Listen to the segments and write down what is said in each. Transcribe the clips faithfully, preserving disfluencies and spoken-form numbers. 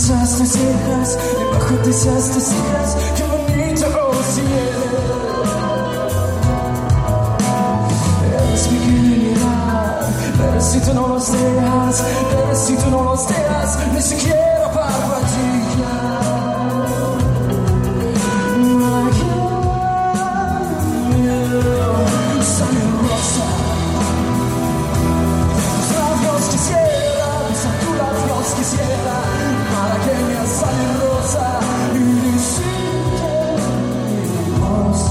esas tus cejas, debajo de esas tus cejas, qué bonito, oh cielo. Eres mi querida, pero si tú no los dejas, pero si tú no los dejas, ni siquiera parpadear. Sale rosa, tus labios quisiera, besar tus labios quisiera, para que me sale rosa y decirte mi voz.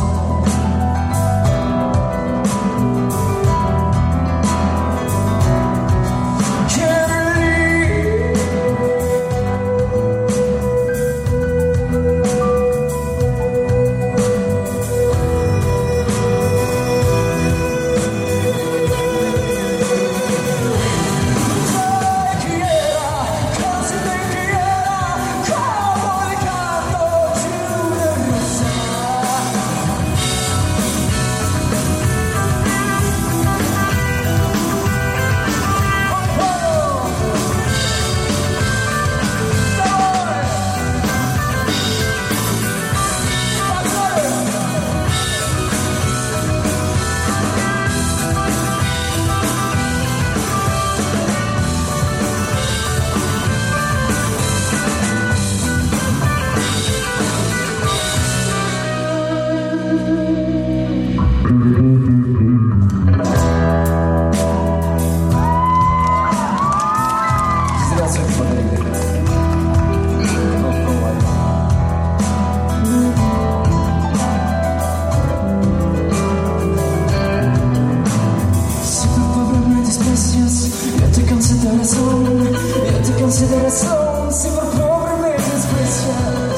Yo te cansé de razón, yo te cansé de razón, si por pobre me desprecias.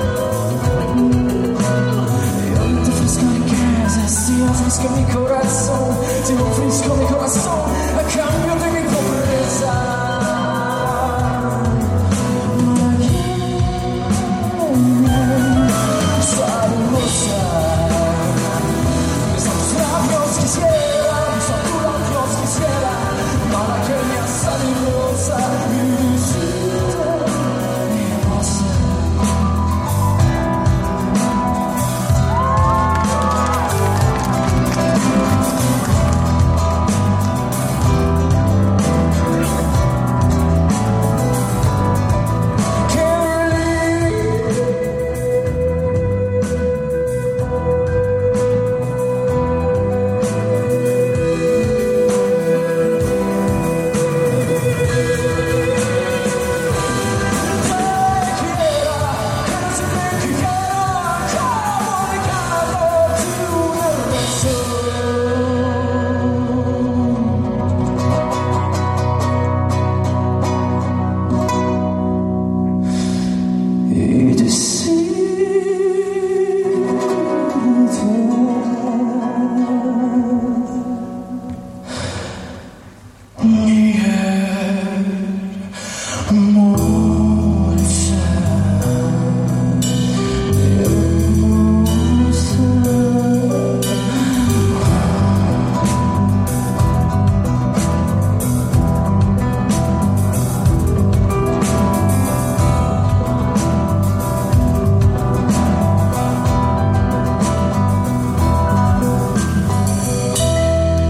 Yo te ofrezco mi casa, te ofrezco mi corazón, te ofrezco mi corazón a cambio de mi